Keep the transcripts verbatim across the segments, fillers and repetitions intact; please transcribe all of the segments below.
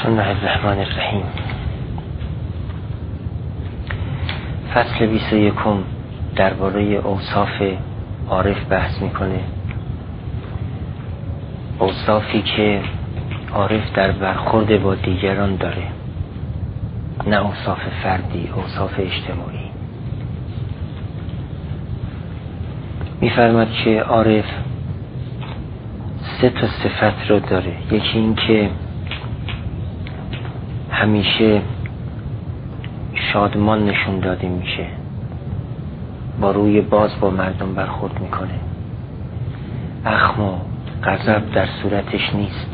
بسم الله الرحمن الرحیم. فصل بیست و یکم درباره اوصاف عارف بحث میکنه. اوصافی که عارف در برخورد با دیگران داره، نه اوصاف فردی، اوصاف اجتماعی. میفرماد که عارف سه تا صفت رو داره. یکی این که همیشه شادمان نشون داده میشه، با روی باز با مردم برخورد میکنه، اخم و غضب در صورتش نیست.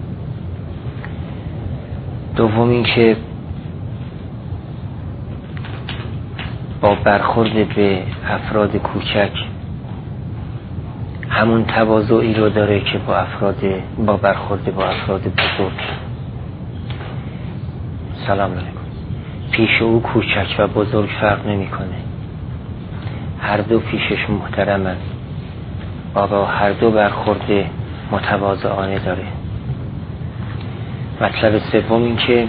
دوم این که با برخورد به افراد کوچک همون تواضعی رو داره که با افراد با برخورد با افراد بزرگ. سلام علیکم. پیش او کوچک و بزرگ فرق نمیکنه، هر دو پیشش محترمن، با هر دو برخورد متواضعانه داره. مطلب سوم این که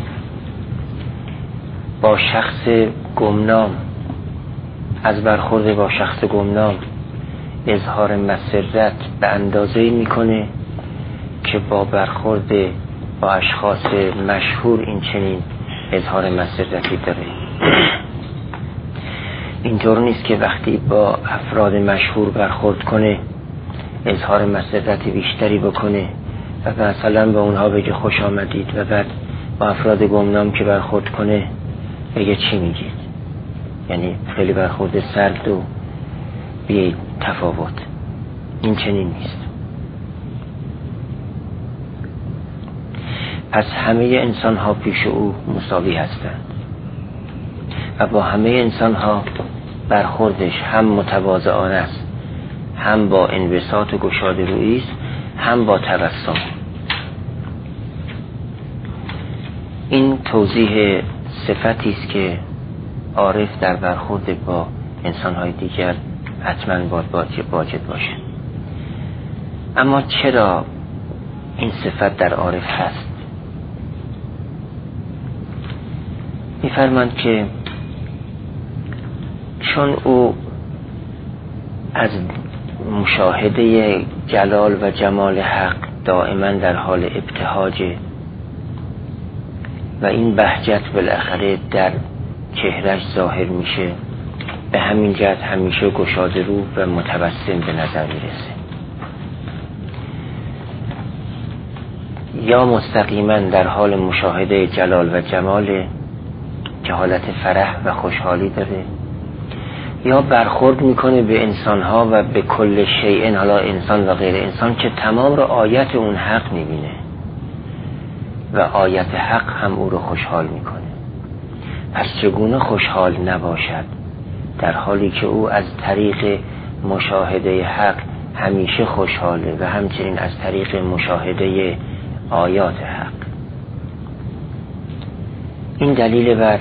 با شخص گمنام، از برخورد با شخص گمنام اظهار مسرت به اندازه‌ای میکنه که با برخورد با اشخاص مشهور این چنین اظهار مسرتی داره. اینطور نیست که وقتی با افراد مشهور برخورد کنه اظهار مسرت بیشتری بکنه و مثلا به اونها بگه خوش آمدید و بعد با افراد گمنام که برخورد کنه بگه چی میگید، یعنی خیلی برخورد سرد و بی تفاوت. این چنین نیست. پس همه انسان ها پیش او مساوی هستند و با همه انسان ها برخوردش هم متواضعانه است، هم با انبساط و گشاده رویی است، هم با تبسم. این توضیح صفتی است که عارف در برخورد با انسان های دیگر حتما باید واجد باشه. اما چرا این صفت در عارف هست؟ می‌فرماند که چون او از مشاهده جلال و جمال حق دائما در حال ابتهاجه و این بهجت بالاخره در چهرش ظاهر میشه، به همین جهت همیشه گشاده رو و متبسم به نظر میرسه. یا مستقیما در حال مشاهده جلال و جمال که حالت فرح و خوشحالی داره، یا برخورد میکنه به انسانها و به کل شیء، حالا انسان و غیر انسان، که تمام رو آیت اون حق میبینه و آیت حق هم او رو خوشحال میکنه. پس چگونه خوشحال نباشد در حالی که او از طریق مشاهده حق همیشه خوشحاله و همچنین از طریق مشاهده آیات حق. این دلیل بر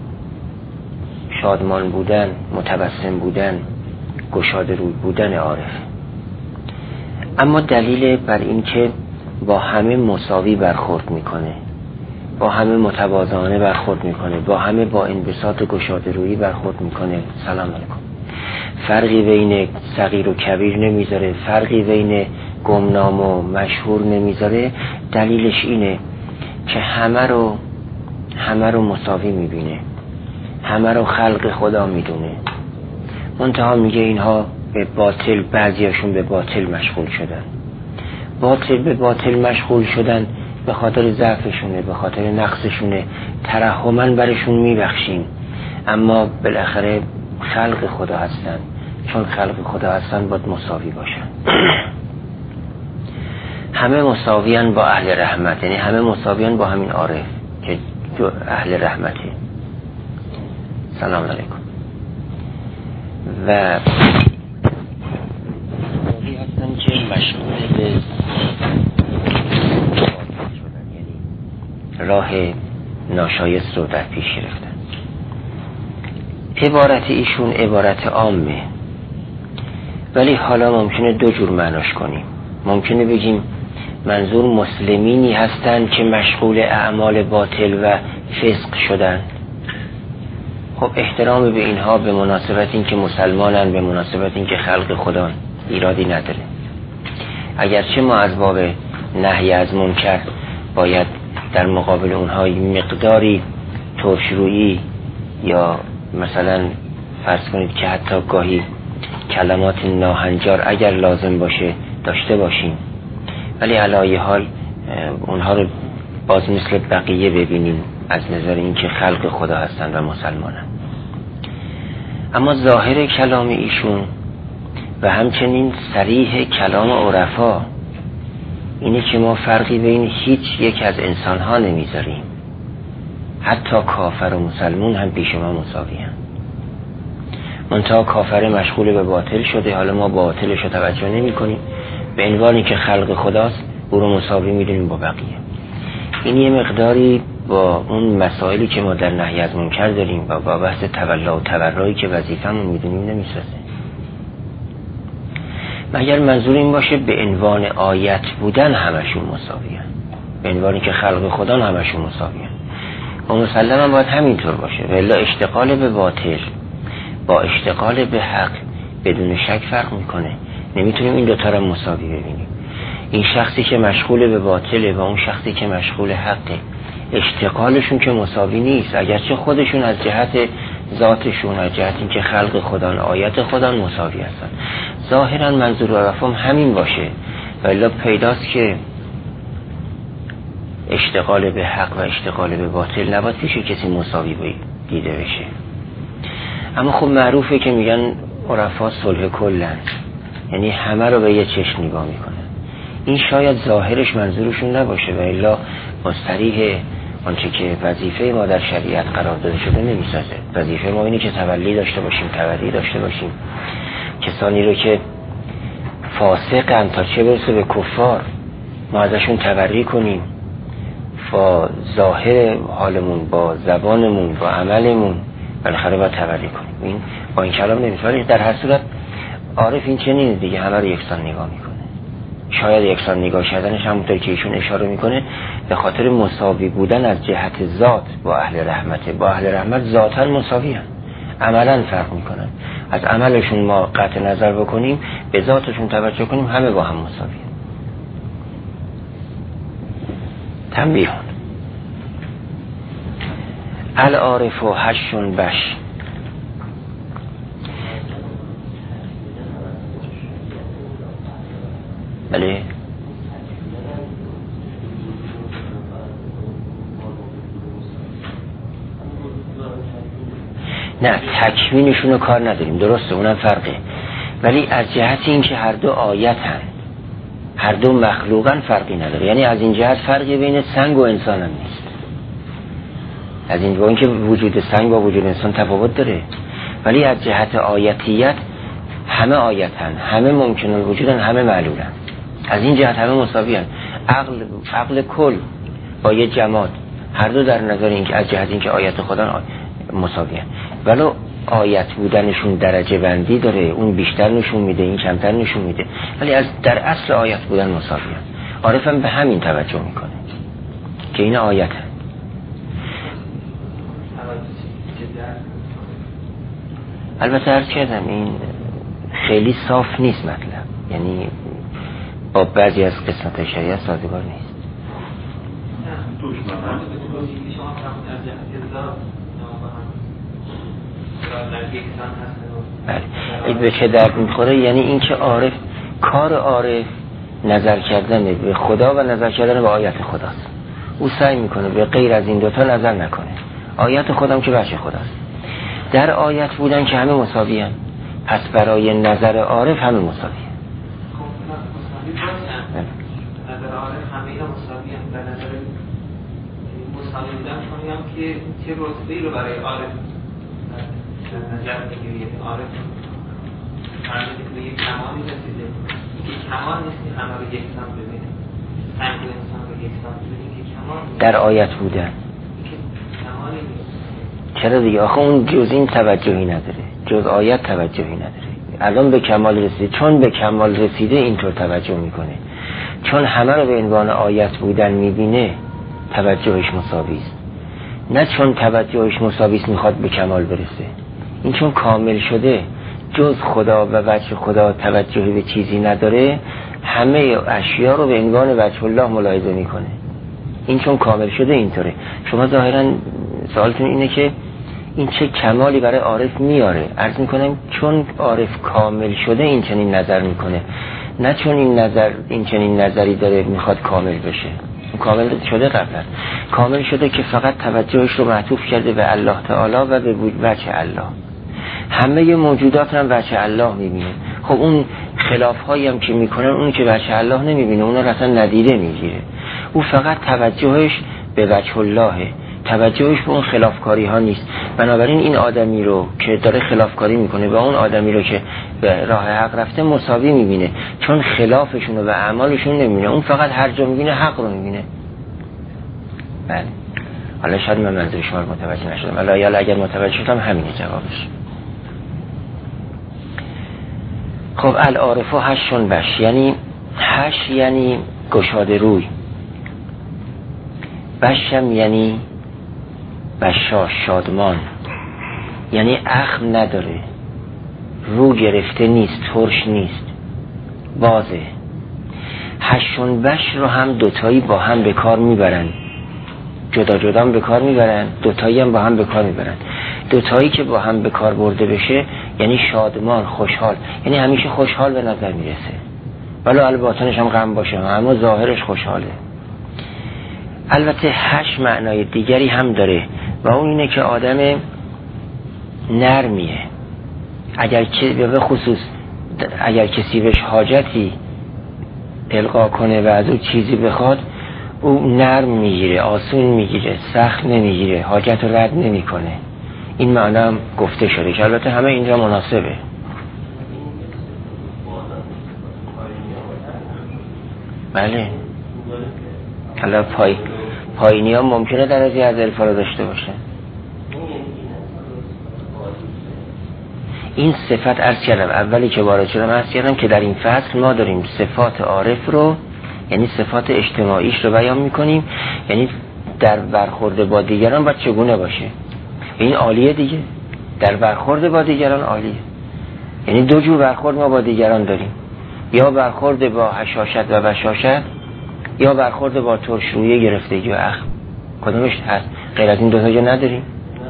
شادمان بودن، متبسم بودن، گشاده روی بودن عارف. اما دلیل بر این که با همه مساوی برخورد میکنه، با همه متواضعانه برخورد میکنه، با همه با انبساط و گشاده رویی برخورد میکنه. سلام علیکم. فرقی بین صغیر و کبیر نمیذاره، فرقی بین گمنام و مشهور نمیذاره. دلیلش اینه که همه رو همه رو مساوی میبینه، همه رو خلق خدا میدونه. منتها میگه اینها به باطل، بعضیاشون به باطل مشغول شدن. باطل به باطل مشغول شدن به خاطر ضعفشونه، به خاطر نقصشونه، ترحما برشون میبخشیم، اما بالاخره خلق خدا هستن. چون خلق خدا هستن باید مساوی باشن. همه مساویان با اهل رحمت، یعنی همه مساویان با همین عارف که جو اهل رحمته. سلام علیکم. و باقی هستن که مشغول به شدن، یعنی راه ناشایست رو در پیش گرفتن. عبارت ایشون عبارت عامه، ولی حالا ممکنه دو جور معناش کنیم. ممکنه بگیم منظور مسلمینی هستند که مشغول اعمال باطل و فسق شدن. خب احترام به اینها به مناسبت این که مسلمانن، به مناسبت این که خلق خدا، ایرادی نداره. اگرچه ما از باب نهی از منکر باید در مقابل اونها مقداری ترشرویی یا مثلا فرض کنید که حتی گاهی کلمات ناهنجار اگر لازم باشه داشته باشیم، ولی علی حال اونها رو باز مثل بقیه ببینیم از نظر اینکه خلق خدا هستن و مسلمانن. اما ظاهر کلام ایشون و همچنین صریح کلام عرفا اینه که ما فرقی بین هیچ یک از انسان ها نمیذاریم، حتی کافر و مسلمون هم پیش ما مساوی هم. منتها کافر مشغول به باطل شده، حالا ما باطلش رو توجه نمی کنیم، به عنوانی که خلق خداست او رو مساوی میدونیم با بقیه. این یه مقداری با اون مسائلی که ما در نهی از منکر داریم و با بحث تولا و تبرایی که وظیفه‌مون میدونیم نمیسازه. مگر منظور این باشه به عنوان آیت بودن همشون مساوی هم، به عنوانی که خلق خدا همشون مساوی هم. و مسلما باید همینطور باشه، ولی اشتغال به باطل با اشتغال به حق بدون شک فرق میکنه. نمیتونیم این دوتا رو مساوی ببینیم. این شخصی که مشغول به باطله و اون شخصی که مشغول حقه، اشتغالشون که مساوی نیست، اگرچه خودشون از جهت ذاتشون از جهت این که خلق خدا آیت خدا مساوی هستن. ظاهرا منظور عرفم همین باشه، ولی پیداست که اشتغال به حق و اشتغال به باطل نباید پیش کسی مساوی دیده بشه. اما خب معروفه که میگن عرفا صلح کلن، یعنی همه رو به یه چشم نگاه میکنن. این شاید ظاهرش منظورشون نباشه و الا با صریح آنچه که وظیفه ما در شریعت قرار داده شده نمیسازه. وظیفه ما اینه که تولی داشته باشیم، تولی داشته باشیم، کسانی رو که فاسقن تا چه برسه به کفار ما ازشون تبری کنیم، با ظاهر حالمون، با زبانمون، با عملمون بالاخره باید تبری کنیم. این با این کلام نمیشه، ولی در هر صورت عارف این چنینه دیگه، همه رو یکسان نگاه میکنه. شاید یکسان نگاه کردنش همونطور که ایشون اشاره میکنه به خاطر مساوی بودن از جهت ذات با اهل رحمته. با اهل رحمت ذاتاً مساوی هم، عملاً فرق میکنن. از عملشون ما قطع نظر بکنیم، به ذاتشون توجه کنیم، همه با هم مساوی هم. تنبیهان العارف و هشون بش. بله نه، تکوینشون رو کار نداریم، درسته، اونم فرقه، ولی از جهت این که هر دو آیت هن، هر دو مخلوقن، فرقی نداره. یعنی از این جهت فرقی بین سنگ و انسان هم نیست. از این با اینکه وجود سنگ با وجود انسان تفاوت داره، ولی از جهت آیتیت همه آیتن، همه ممکنن وجودن، همه معلولن. از این جهت همه مساوی هن. عقل عقل کل با یه جماد هر دو در نظر اینکه از جهت اینکه آیت خدا مساوی هن، ولو آیت بودنشون درجه بندی داره، اون بیشتر نشون میده این کمتر نشون میده، ولی از در اصل آیت بودن مساوی هن. عارفم به همین توجه میکنه که این آیت هن. البته عرض کردم این خیلی صاف نیست مطلب، یعنی با بعضی از قسمت شریعت سازگار نیست. بله این به چه درد میخوره؟ یعنی این که عارف، کار عارف نظر کردن به خدا و نظر کردن به آیت خداست. او سعی میکنه به غیر از این دوتا نظر نکنه. آیت خودم که بچه خداست. در آیت بودن که همه مساوی هم، پس برای نظر عارف همه مساوی هم. نظر عارف همه اینا مساوی هم. در نظر مساوی بودن کنیم که چه رتبه‌ای رو برای عارف نظر بگیریم. عارف فرموده که به یک کمالی رسیده که کمال نیست همه رو یکسان ببینه، سنگ و انسان رو یکسان ببینه که کمال نیست. در آیت بودن چرا دیگه؟ آخه اون جز این توجهی نداره، جز آیت توجهی نداره. الان به کمال رسیده، چون به کمال رسیده اینطور توجه میکنه. چون همه رو به عنوان آیت بودن میبینه توجهش مساوی است، نه چون توجهش مساوی است میخواد به کمال برسه. این چون کامل شده جز خدا و وجه خدا توجهی به چیزی نداره، همه اشیا رو به عنوان وجه الله ملاحظه میکنه. این چون کامل شده اینطوره. شما ظاهرا سوالتون اینه که این چه کمالی برای عارف میاره. عرض میکنم چون عارف کامل شده این چنین نظر میکنه، نه چون این نظر این چنین نظری داره میخواد کامل بشه. کامل شده قبلا کامل شده که فقط توجهش رو معطوف کرده به الله تعالی و به وجه الله. همه موجودات هم وجه الله میبینه. خب اون خلاف هایی هم که میکنن اون که وجه الله نمیبینه، اون رو اصلا ندیده میگیره. او فقط توجهش به وجه الله، توجهش به اون خلافکاری ها نیست. بنابراین این آدمی رو که داره خلافکاری میکنه و اون آدمی رو که به راه حق رفته مساوی میبینه، چون خلافشون و اعمالشون نمیبینه. اون فقط هر جا میبینه حق رو میبینه. بله، حالا شاید من منظور شما رو متوجه نشدم، حالا یا اگر متوجه شدم همینه جوابش. خب العارف و هشون بش، یعنی هش یعنی گشاده روی، بشم یعنی بشاش شادمان، یعنی اخم نداره، رو گرفته نیست، ترش نیست، بازه. هشون بش رو هم دوتایی با هم به کار میبرن، جدا جدا هم به کار میبرن، دوتایی هم با هم به کار میبرن. دوتایی که با هم به کار برده بشه یعنی شادمان، خوشحال، یعنی همیشه خوشحال به نظر میرسه، ولی الباطنش هم غم باشه اما ظاهرش خوشحاله. البته هش معنای دیگری هم داره و اون اینه که آدم نرمیه. اگر که به خصوص اگر کسی بهش حاجتی القا کنه و از او چیزی بخواد، او نرم میگیره، آسون میگیره، سخت نمیگیره، حاجت رو رد نمیکنه. این معنی هم گفته شده که البته همه اینجا مناسبه. بله، حالا پای پایینی ها ممکنه درجه از الفا رو داشته باشه. این صفت عرض کردم اولی که وارد شدم عرض کردم که در این فصل ما داریم صفات عارف رو، یعنی صفات اجتماعیش رو بیان میکنیم، یعنی در برخورد با دیگران باید چگونه باشه. این عالیه دیگه، در برخورد با دیگران عالیه. یعنی دو جور برخورد ما با دیگران داریم، یا برخورد با حشاشت و بشاشت، یا برخورد با ترشرویی، گرفتگی و اخم. کدومش هست؟ غیر از این دو تا جا نداریم.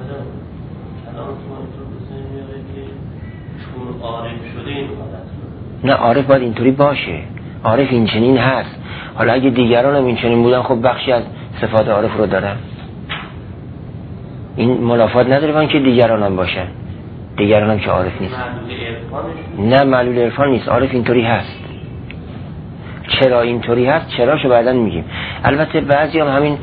نه، عارف باید اینطوری باشه، عارف این چنین هست. حالا اگه دیگران هم این چنین بودن خب بخشی از صفات عارف رو دارن، این منافات نداره با که دیگران هم باشن، دیگران هم که عارف نیست. نه معلول عرفان نیست، عارف اینطوری هست. چرا اینطوری هست؟ چراشو بعداً میگیم. البته بعضی هم همین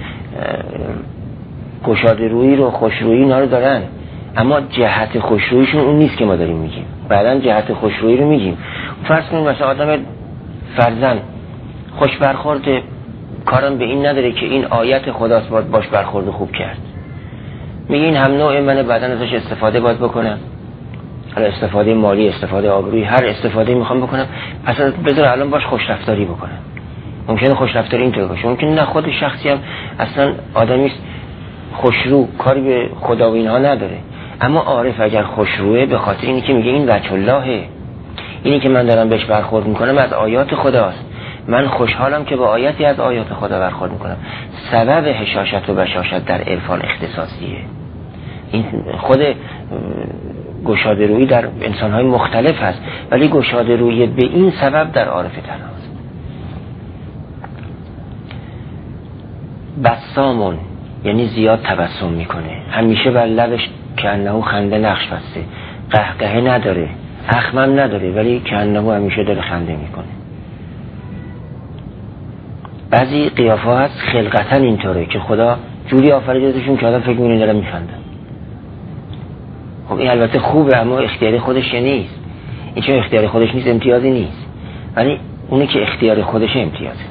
گشاده رویی رو، خوشرویی اینا رو دارن، اما جهت خوشروییشون اون نیست که ما داریم میگیم. بعداً جهت خوشرویی رو میگیم. فرض کنیم مثلا آدم فرزن خوش برخورد، کارم به این نداره که این آیت خداست باید باش برخورد خوب کرد، میگه این هم نوع منه، بعداً ازش استفاده باید بکنم. حالا استفاده مالی، استفاده آبرویی، هر استفاده میخوام بکنم، پس بذار الان باش خوش رفتاری بکنم. ممکنه خوش رفتاری اینطور باشه، ممکنه نه خود شخصی هم اصلا آدمی خوشرو، کاری به خدا و اینها نداره، اما عارف اگر خوشروه به خاطر اینی که میگه این وجه اللهه، اینی که من دارم بهش برخورد میکنم از آیات خداست، من خوشحالم که با آیاتی از آیات خدا برخورد میکنم. سبب حشاشت و بشاشت در عرفان اختصاصیه. این خود گشاده رویی در انسان‌های مختلف هست، ولی گشاده رویی به این سبب در عارف تناست. بسامون یعنی زیاد تبسم میکنه، همیشه بر لبش که انه خنده نقش بسته، قهقهه نداره، اخمم نداره، ولی که انه همیشه داره خنده میکنه. بعضی قیافه هست خلقتا اینطوره که خدا جوری آفریدتشون که آدم فکر میکنه داره میخنده. خب این البته خوبه، اما اختیار خودش نیست. این چون اختیار خودش نیست امتیازی نیست، ولی اونی که اختیار خودش امتیازه.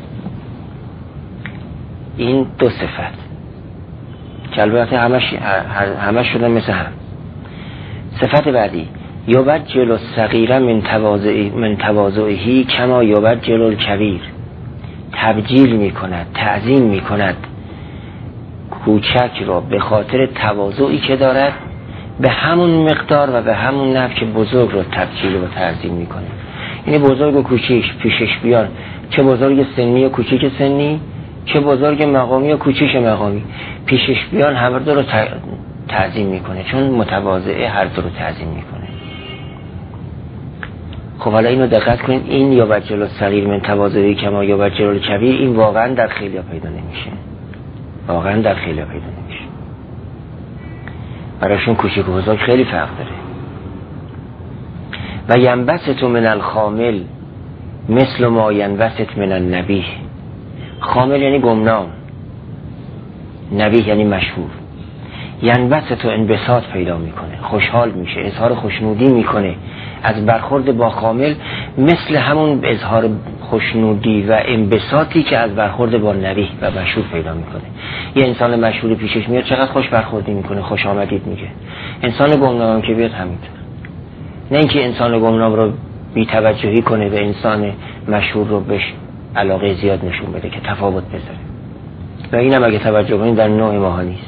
این دو صفت که البته همش همش شدن مثل هم. صفت بعدی یبجل الصغیر من تواضعه من تواضعه کما یبجل الکبیر، تبجیل می کند، تعظیم می کند کوچک را به خاطر تواضعی که دارد، به همون مقدار و به همون نحو که بزرگ را تبجیل و تعظیم می کنه. این بزرگ و کوچیک پیشش بیان، چه بزرگ سنی و کوچیک سنی، چه بزرگ مقامی و کوچیک مقامی، پیشش بیان هر دو رو تعظیم میکنه، چون متواضعه هر دو رو تعظیم میکنه. خب حالا اینو دقت کنید، این یا بجل الصغیر من تواضعی کما یا بجل الکبیر، این واقعا در خیلی پیدا نمیشه، واقعا در خیلی پیدا نمیشه. براشون کوچیک و بزرگ خیلی فرق داره. و ینبسط من الخامل مثل ما ینبسط من النبیه. خامل یعنی گمنام، نبیه یعنی مشهور. ینبسط و انبساط پیدا میکنه، خوشحال میشه، اظهار خوشنودی میکنه از برخورد با خامل، مثل همون اظهار خوشنودی و انبساطی که از برخورد با نبی و مشهور پیدا میکنه. یه انسان مشهوری پیشش میاد چقدر خوش برخوردی میکنه، خوش آمدید میگه. انسان گمنام که بیاد همینطور. نه اینکه انسان گمنام رو بی توجهی کنه و انسان مشهور رو بهش علاقه زیاد نشون بده که تفاوت بذاره. و اینم اگه توجه کنید در نوع ماها نیست.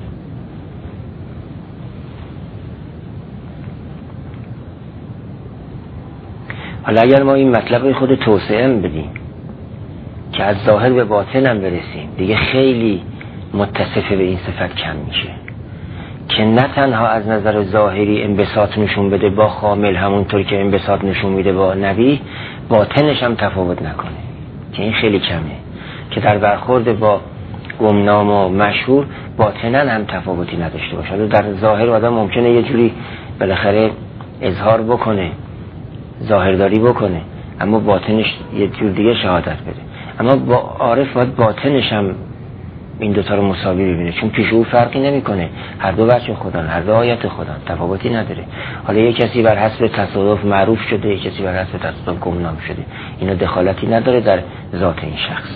حالا اگر ما این مطلب خود توسعه بدیم که از ظاهر به باطن هم برسیم، دیگه خیلی متصف به این صفت کم میشه که نه تنها از نظر ظاهری انبساط نشون بده با خامل همونطور که انبساط نشون میده با نبی، باطنش هم تفاوت نکنه، که این خیلی کمه، که در برخورد با گمنام و مشهور باطنن هم تفاوتی نداشته باشه. در ظاهر آدم ممکنه یه جوری بالاخره اظهار بکنه، ظاهرداری بکنه، اما باطنش یه جور دیگه شهادت بده. اما با عارف باید باطنش هم این دوتا رو مساوی ببینه، چون پیش او فرقی نمیکنه، هر دو بچه خودان، هر دو آیت خودان، تفاوتی نداره. حالا یک کسی بر حسب تصادف معروف شده، یک کسی بر حسب تصادف گمنام شده، اینا دخالتی نداره در ذات این شخص.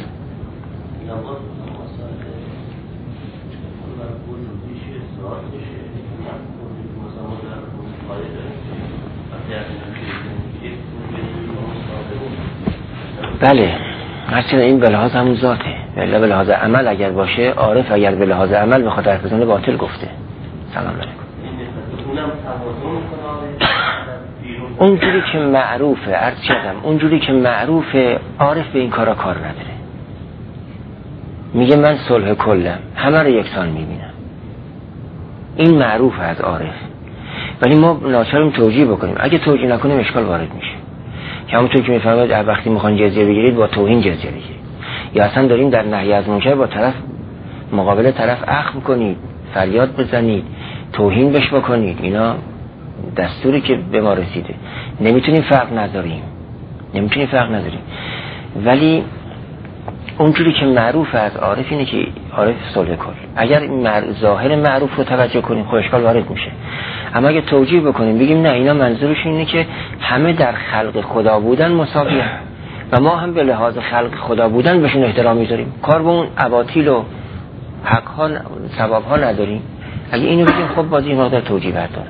بله، هرچند این به لحاظ همون ذاته، ولی به لحاظ عمل اگر باشه، عارف اگر به لحاظ عمل بخواد حرف بزنه باطل گفته. سلام علیکم. اونجوری که معروفه، عرض کردم اونجوری که معروفه، عارف به این کارا کار نداره. میگه من صلح کلم، همه رو یکسان میبینم، این معروف از عارف. ولی ما ناچاریم توجیه بکنیم، اگه توجیه نکنیم اشکال وارد میشه. که همونطور که میفهمید وقتی میخوان جزیه بگیرید با توهین جزیه بگیرید، یا اصلا داریم در نهی از منکر با طرف مقابل طرف اخم کنید، فریاد بزنید، توهین بش بکنید، اینا دستوری که به ما رسیده. نمیتونیم فرق نذاریم، نمیتونیم فرق نذاریم. ولی اونجوری که معروف از عارف اینه که عارف صلح کل. اگر مر... ظاهر معروف رو توجه کنیم خب اشکال وارد میشه. اما اگه توجیه بکنیم بگیم نه اینا منظورش اینه که همه در خلق خدا بودن مساوی هست و ما هم به لحاظ خلق خدا بودن بهشون احترام میذاریم، کار به اون اباطیل و حق ها ثواب ها نداریم. اگه اینو بگیم خب باز این مقدار توجیه برداره.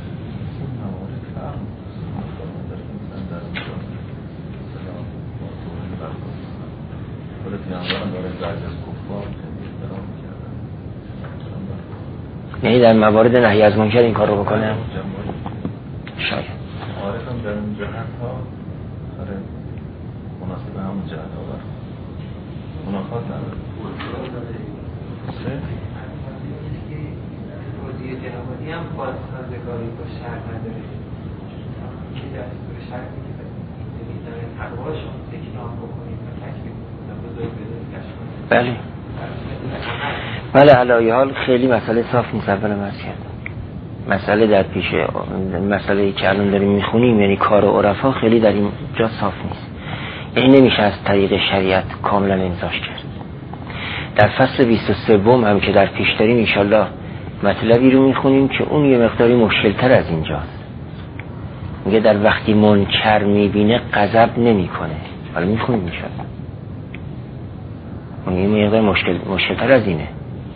یعنی در موارد نهی از منکر این کار رو بکنه شاید عارفم در اون جهت ها آره مناسب همون جهت ها بر منافات نداره. توضیح جنابانی هم باز سازگاری با شرط نداره که دستور شرطی که میداره تقواشون اکرام بکنید و تکلیف بکنید بزرگ بزرگ کشف کنید. بله بله علایه حال خیلی مسئله صاف نیست. اول مرز کردم مسئله در پیش مسئله که الان داریم میخونیم، یعنی کار عرفا خیلی در این جا صاف نیست، یعنی نمیشه از طریق شریعت کاملا امضاش کرد. در فصل بیست و سه هم که در پیش داریم انشالله مطلبی رو میخونیم که اون یه مقداری مشکل تر از اینجاست. میگه در وقتی منکر میبینه غضب نمیکنه. حالا میخونیم انشالله اون یه مقدار مشکل مشکل تر از اینه.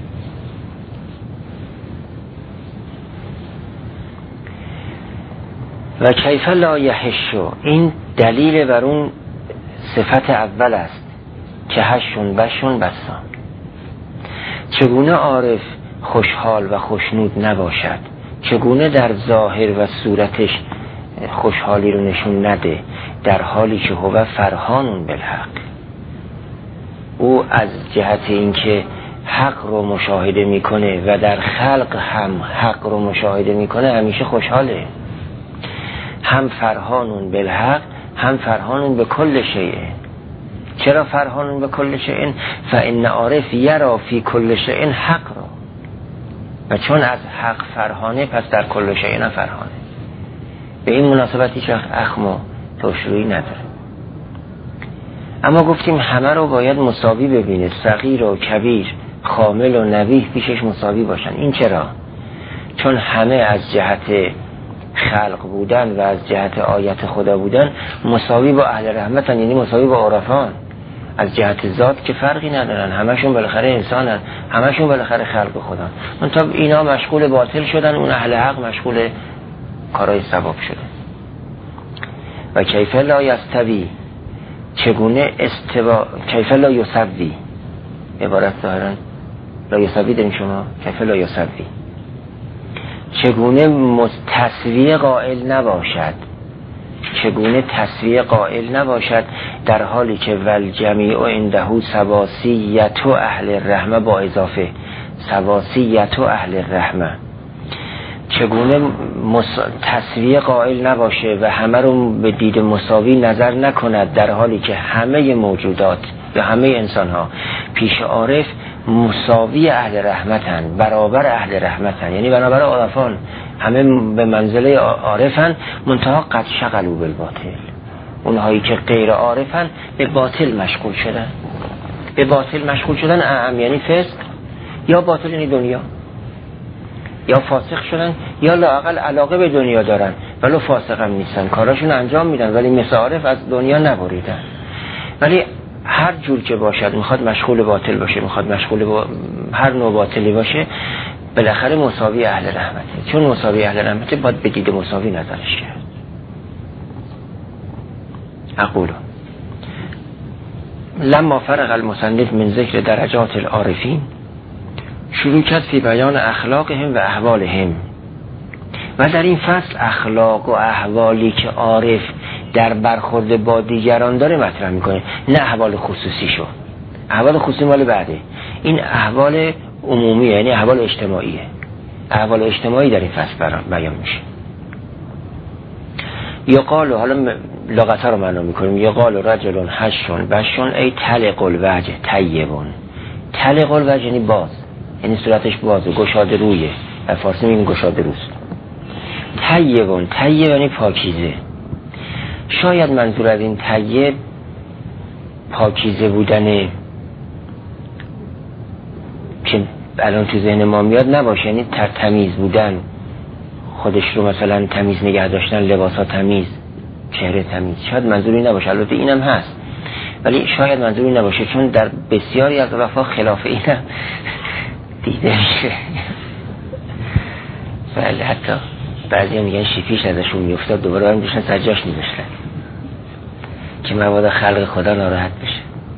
و کیف لا یحشو، این دلیل بر اون صفت اول است که هشون بشون بسام. چگونه عارف خوشحال و خوشنود نباشد، چگونه در ظاهر و صورتش خوشحالی رو نشون نده، در حالی که هو فرحانون بالحق، او از جهت اینکه حق رو مشاهده میکنه و در خلق هم حق رو مشاهده میکنه همیشه خوشحاله. هم فرحانون بالحق، هم فرحانون به کل شیء. چرا فرحانون به کل شیء؟ فإن عارف یرا فی کل شیء حق را، و چون از حق فرحانه پس در کل شیء نه فرحانه. به این مناسبتی که اخم و تشرویی نداره. اما گفتیم همه رو باید مساوی ببینه، صغیر و کبیر، کامل و نبیه پیشش مساوی باشن. این چرا؟ چون همه از جهت خلق بودن و از جهت آیت خدا بودن مساوی با اهل رحمتن، یعنی مساوی با عرفان. از جهت ذات که فرقی ندارن، همشون بالاخره انسانن، همشون بالاخره خلق خدا. منتها اینا مشغول باطل شدن، اون اهل حق مشغول کارهای ثواب شده. و کیف لا یستوی، چگونه استوا، کیف لا یسوی، عبارت ظاهرا لا یسوی دارین شما، کیف لا یسوی، چگونه تسویه قائل نباشد، چگونه تسویه قائل نباشد در حالی که والجمیع عنده سواسیت اهل الرحمه، با اضافه سواسیت اهل الرحمه، چگونه مس... تسویه قائل نباشه و همه رو به دید مساوی نظر نکند در حالی که همه موجودات یا همه انسان ها پیش عارف مساوی اهل رحمتن، برابر اهل رحمتن، یعنی برابر عرفان، همه به منزله عارفن، منتها قد شغلوا بالباطل. اونهایی که غیر عارفن به باطل مشغول شدن. به باطل مشغول شدن اعم یعنی فسق، یا باطل یعنی دنیا، یا فاسق شدن، یا لااقل علاقه به دنیا دارن ولو فاسق هم نیستن، کاراشون انجام میدن ولی مثل عارف از دنیا نبریدن. ولی هر جور که باشد، میخواد مشغول باطل باشه، میخواد مشغول با هر نوع باطلی باشه، بالاخره مساوی اهل رحمته. چون مساوی اهل رحمته باید به دید مساوی نظرش کرد. اقولو لما فرغ المصنف من ذکر درجات العارفین، شروع کرد فی بیان اخلاقهم و احوالهم، و در این فصل اخلاق و احوالی که عارف در برخورد با دیگران داره مطرح میکنه، نه احوال خصوصی شو. احوال خصوصی مال بعده، این احوال عمومیه، یعنی احوال اجتماعیه. احوال اجتماعی در این فصل بیان میشه. یقال، حالا لغت ها رو معنا میکنیم، یقال رجل هشون بشون ای طلق الوجه طیبون. طلق الوجه یعنی باز، یعنی صورتش بازه، گشاده رویه، در فارسی میگیم گشاده روست. طیبون، طیب یعنی پاکیزه. شاید منظور از این طیب پاکیزه بودن که الان تو ذهن ما میاد نباشه، یعنی تر تمیز بودن، خودش رو مثلا تمیز نگه داشتن، لباسا تمیز، چهره تمیز. شاید منظوری نباشه، البته اینم هست، ولی شاید منظوری نباشه، چون در بسیاری از وفا خلاف اینم دیده میشه. بله، حتی بعضی هم میگن شیپیش ازشون میافتاد دوباره برم دوشن سجاش میداشتن که مبادا خلق خدا ناراحت بشه.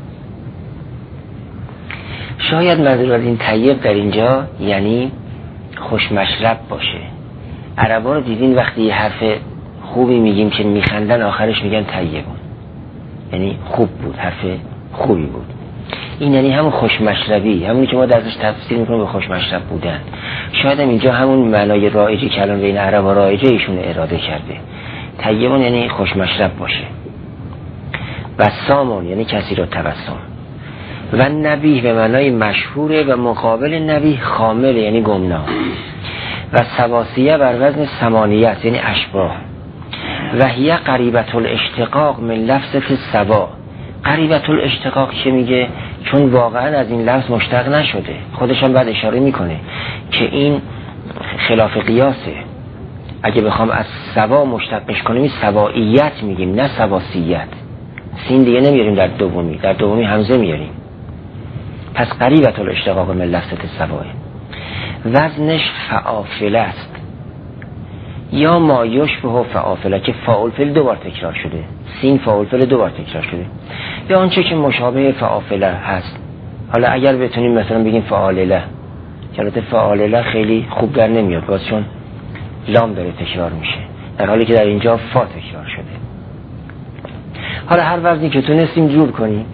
شاید منظور از این طیب در اینجا یعنی خوشمشرب باشه. عربا رو دیدین وقتی یه حرف خوبی میگیم که میخندن آخرش میگن طیبون، یعنی خوب بود، حرف خوبی بود. این یعنی همون خوشمشربی، همونی که ما درسش تفسیر میکنیم به خوشمشرب بودن. شاید هم اینجا همون معنای رایجی که الان بین عربا رایجه ایشون اراده کرده. طیبون یعنی خوشمشرب باشه. بسامون یعنی کسی رو تبسم. و نبیه به معنای مشهوره و مقابل نبیه خامل یعنی گمنام. و سواسیه بر وزن سمانیت یعنی اشباه. و هیه قریبت الاشتقاق من لفظت سوا. قریبت الاشتقاق چه میگه؟ چون واقعا از این لفظ مشتق نشده، خودش هم بعد اشاره میکنه که این خلاف قیاسه. اگه بخوام از سوا مشتقش کنیم سوائیت میگیم، نه سواسیت. سین دیگه نمیاریم در دومی، در دومی همزه میاریم. پس قریبت الاشتقاق من لفظت سواه. وزنش فعافله است یا ما یشبه فعافله، که فاعل فعل دوبار تکرار شده. سین فاعل فعل دوبار تکرار شده. یا آنچه که مشابه فعافله هست. حالا اگر بتونیم مثلا بگیم فعالله، که البته فعالله خیلی خوب در نمیاد باز، چون لام داره تکرار میشه، در حالی که در اینجا فا تکرار شده. حالا هر وزنی که تونستیم جور کنیم،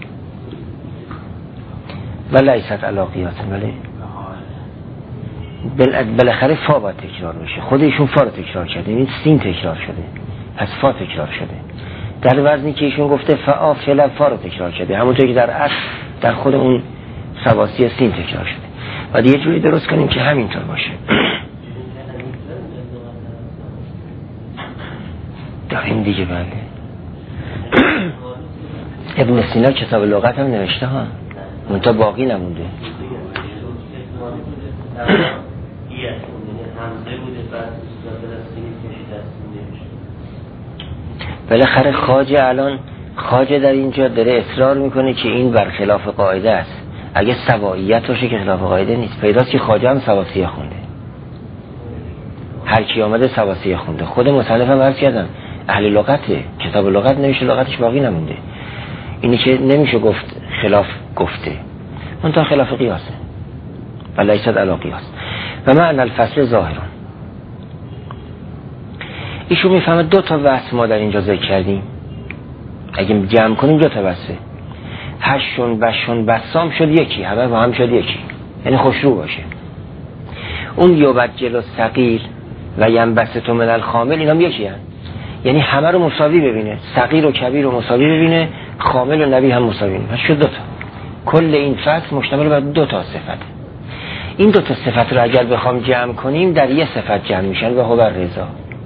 ولی ایست علاقیات، ولی بالاخره فا باید تکرار بشه. خود ایشون فا رو تکرار کرده، این سین تکرار شده، پس فا تکرار شده. در وزنی که ایشون گفته فعافله، فا رو تکرار کرده، همونطور که در اصل در خود اون سواسی سین تکرار شده. باید یه جوری درست کنیم که همینطور باشه. داریم دیگه. بله ابن سینا کتاب لغت هم نوشته ها، منتها باقی نمونده. بالاخره خواجه الان خواجه در اینجا داره اصرار میکنه که این برخلاف قاعده است. اگه سواییت باشه که خلاف قاعده نیست. پیداست که خواجه هم سواسیه خونده، هر کی آمده سواسیه خونده. خود مصنف هم عرض کردم اهل لغته، کتاب لغت نوشته، لغتش باقی نمونده. اینی که نمیشه گفت خلاف گفته، منتها خلاف قیاسه، ولی ایست علی قیاس. و معنی الفصل ظاهرون، ایشون میفهمه دو تا وصف ما در اینجا ذکر کردیم، اگه جمع کنیم دو تا وصفه، هشون بشون بسام شد یکی، همه با هم شد یکی، یعنی خوشرو باشه. اون یبجل و صغیر و ینبسط من الخامل، اینا هم یکی هست، یعنی همه رو مساوی ببینه، صغیر و کبیر رو مساوی ببینه، خامل و نبی هم مساوی ببینه. پس شد دو تا. کل این فصل مشتمل بر دو تا صفت. این دو تا صفت رو اگر بخوام جمع کنیم در یه صفت جمع میشن و هو رضا.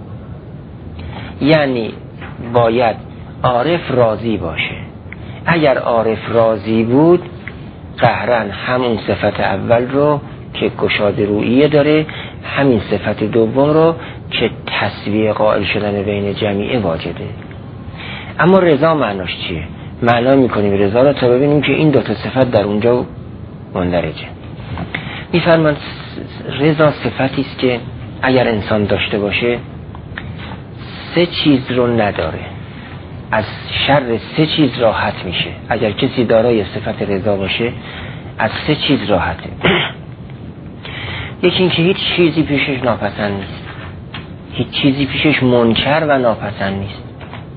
یعنی باید عارف راضی باشه. اگر عارف راضی بود قهرن همون صفت اول رو که گشاده رویه داره، همین صفت دوم رو که تسویه قائل شدن بین جمیعه واجده. اما رضا معناش چیه؟ معنا میکنیم رضا رو تا ببینیم که این دو تا صفت در اونجا مندرجه. میفرمان رضا صفتی است که اگر انسان داشته باشه سه چیز رو نداره، از شر سه چیز راحت میشه. اگر کسی دارای صفت رضا باشه از سه چیز راحته. یکی این که هیچ چیزی پیشش ناپسند نیست، هیچ چیزی پیشش منکر و ناپسند نیست.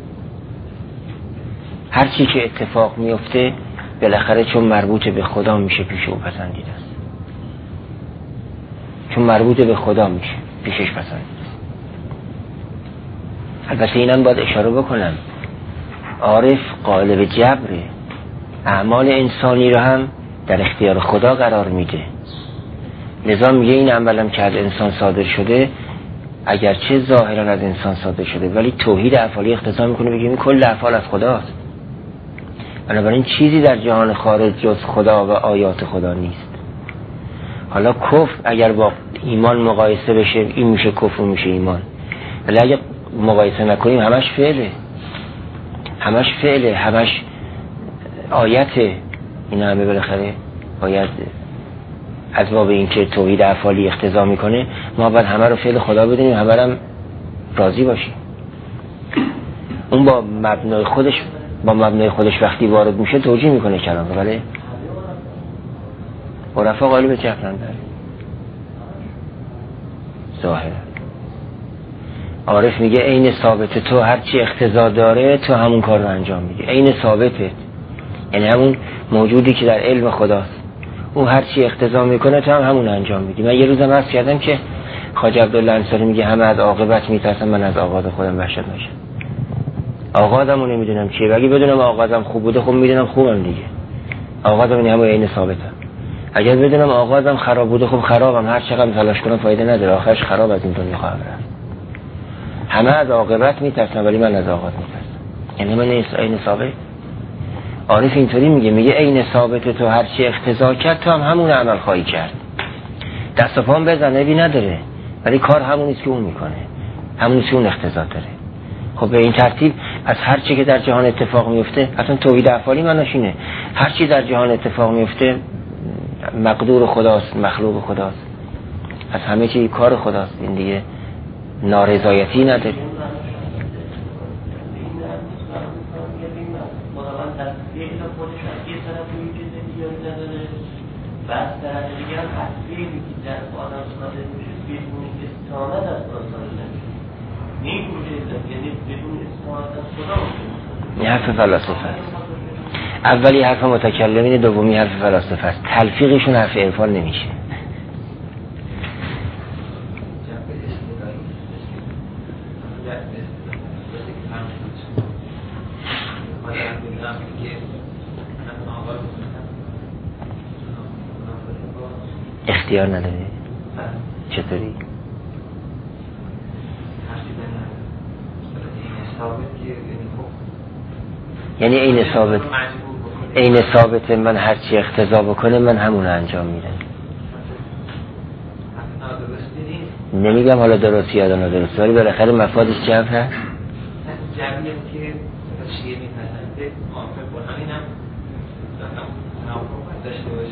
هر چی که اتفاق میفته بالاخره چون مربوط به خدا میشه پیش او پسندیده است، چون مربوط به خدا میشه پیشش پسندیده است. البته اینم باید اشاره بکنم، عارف قائل به جبره، اعمال انسانی رو هم در اختیار خدا قرار میده. لذا میگه این عملم که از انسان صادر شده اگرچه ظاهرا از انسان صادر شده ولی توحید افعالی اختصاص میکنه، بگه این کل افعال از خداست. بنابراین چیزی در جهان خارج جز خدا و آیات خدا نیست. حالا کفر اگر با ایمان مقایسه بشه این میشه کفر و میشه ایمان، ولی اگر مقایسه نکنیم همش فعله، همش فعله، همش آیته. این همه بالاخره باید از باب این که توحید افعالی اقتضا میکنه ما باید همه رو فعل خدا بدونیم، همه هم راضی باشیم. اون با مبنای خودش با مبنای خودش وقتی وارد میشه توجیه میکنه کلام، ولی عرفا قائل به جبرن داره ظاهره. عارف میگه عین ثابت تو هر چی اقتضا داره تو همون کار رو انجام میدی. عین ثابته یعنی همون موجودی که در علم خداست، اون هر چی اقتضا میکنه تو هم همون انجام میدی. من یه روزم عرض کردم که خواجه عبدالله انصاری میگه همه از عاقبت میترسن، من از آغاز خودم وحشت میشم. آغازمو نمیدونم چیه، اگه بدونم آغازم خوب بوده خب میدونم خوبم دیگه. آغازم اینه همون عین ثابتم. اگر بدونم آغازم خراب بوده خب خرابم، هر چقدر تلاش کنم فایده نداره، آخرش خراب از این دنیا خواهم رفت. همه از عاقبت میترسن ولی من از آغاز میترسم، یعنی من عین ثابت. عارف اینطوری میگه، میگه عین ثابت تو هر چی اقتضا کرد تو هم همون عمل خواهی کرد. دست و پام بزنه بی نداره ولی کار همونیست که اون میکنه، همونیست که اون اقتضا داره. خب به این ترتیب از هر چی که در جهان اتفاق میفته، اصلا توحید افعالی معناش اینه هر چی در جهان اتفاق میفته مقدور خداست، مخلوق خداست، از همه چی کار خداست. این دیگه نارضایتی نداره. صادر میشه بدون استعانت از آثار الهی. این وجود یعنی بدون استعانت از خدا ممکن. این حرف فلاسفه است. اولی حرف متکلمین، دومی حرف فلاسفه است. تلفیقشون حرف عرفان نمیشه. اختیار نداره. چطوری؟ یعنی این ثابت این ثابت من هرچی اقتضا بکنه من همون انجام میدم. نمیگم حالا درستی یا نادرستی، ولی بالاخره مفادش جبر هست. جبریه که شیعه میپسنده موافق با همینم نوافق داشته باشه.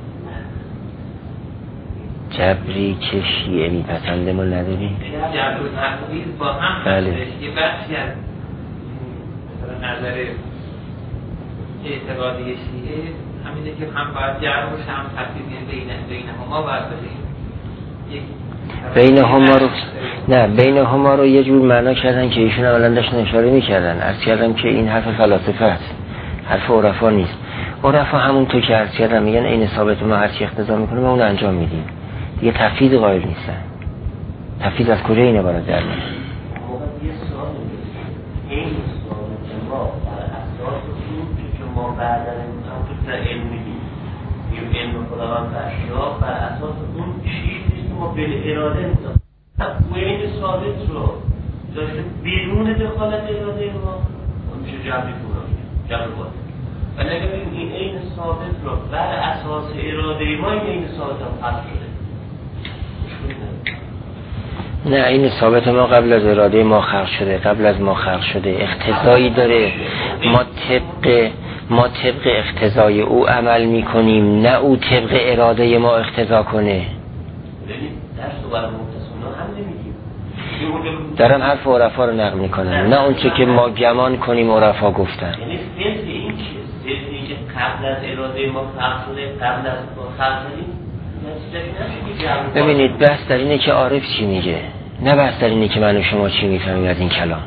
جبری که شیعه میپسنده ما نداریم. جبر و تفویض با هم بله. یه بخشی از مثلا نظر اعتقادی شیعه همینه که هم باید جبر باشه هم تفویض، بین بین هما باید باشه. بین هما رو نه بین هما رو یه جور معنا کردن که ایشون اولا داشتن اشاره میکردن. عرض کردم که این حرف فلاسفه است، حرف عرفا نیست. عرفا همونطور که عرض کردم میگن این ثابت ما هرچی اقتضا میکنه ما اون انجام میدیم، دیگه تفویض قائل نیستن. تفویض از کجا این عبارت در میاد؟ یه سوال این سوال که ما بر اساس اون که ما بعدا همونطور در علم میگیم این علم خداوند اشیا بر اساس اون چیزی که ما به اراده میذاریم و این ثابت رو داشته بدون دخالت اراده ما میشه جبری کنم جبر باید. ولی اگر این این ثابت رو بر اساس اراده ما این ثابت هم حذف شده. نه، این ثابت ما قبل از اراده ما خلق شده، قبل از ما خلق شده، اقتضایی داره. ما طبق ما طبق اقتضای او عمل میکنیم، نه او طبق اراده ما اقتضا کنه. دارم حرف عرفا رو نقل میکنم، نه اون چه که ما گمان کنیم عرفا گفتن. یعنی سلف این چیه؟ سلف این که قبل از اراده ما خلق شده، قبل از ما خلق شدیم. ببینید بحث در اینه که عارف چی میگه، نه بحث در اینه که من و شما چی میفهمیم از این کلام.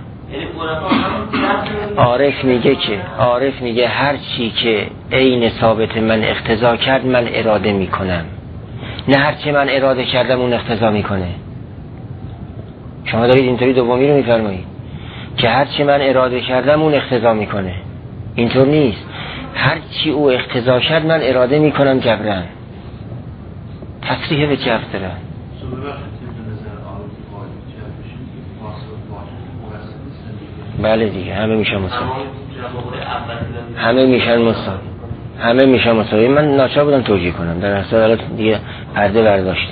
عارف میگه که عارف میگه هر چی که عین ثابت من اقتضا کرد من اراده میکنم، نه هر چی من اراده کردم اون اقتضا میکنه. شما دارید اینطوری دومی رو میفرمایید که هر چی من اراده کردم اون اقتضا میکنه. اینطور نیست. هر چی او اقتضا کرد من اراده میکنم جبران. تصریح به جبر دارن. بله دیگه همه میشن مساوی، همه میشن مساوی، همه میشن مساوی. من ناچار بودم توجیه کنم، در اصل حالا دیگه پرده برداشته.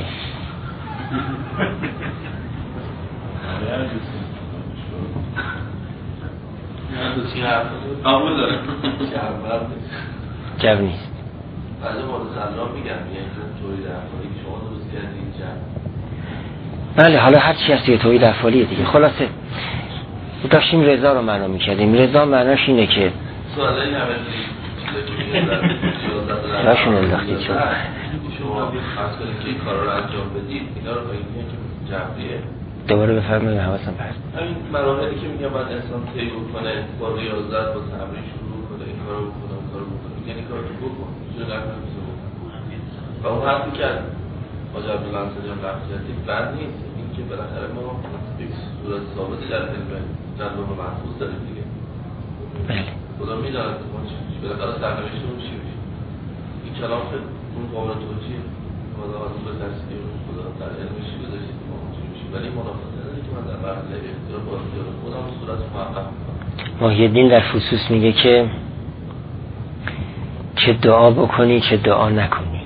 قبول داره جبر نیست. بعد مورد سلام میگم یعنی توی در حالی که شما درست کردین جبر. بله حالا هر چی هست یه توحید افعالیه دیگه. خلاصه داشتیم رضا رو معنا میکردیم. رضا معناش اینه که سوالی نمیدونی راشون انداختید شما شما فرض کنید که این کار رو انجام بدید، اینا رو باید میگن که جبریه. دوباره بفرمایید حواسم پرت. همین مراحلی که میگم باید انسان طی بکنه، با ریاضت با تمرین شروع کنه، این کارو بکنه، اون کارو بکنه، یعنی کارو بکن. چون نکنه و اون حرفی که حاج عبدالله جان رفت کردیم بد نیست، این که بالاخره ما یک صورت ثابت در علم جلوه و محفوظ داریم دیگه. بله خدا میداند که ما چی میشه، بالاخره سرنوشتمون چی میشه. این کلام که اون قابل توجیه خدا از اون به تصدیق خدا در علمشی گذاشتید ما چی میشه، ولی منافظه نداره که من در مرحله اختیار با اختیار خودم صورت محقق میکنم. محی‌الدین در فصوص میگه که چه دعا بکنی چه دعا نکنی،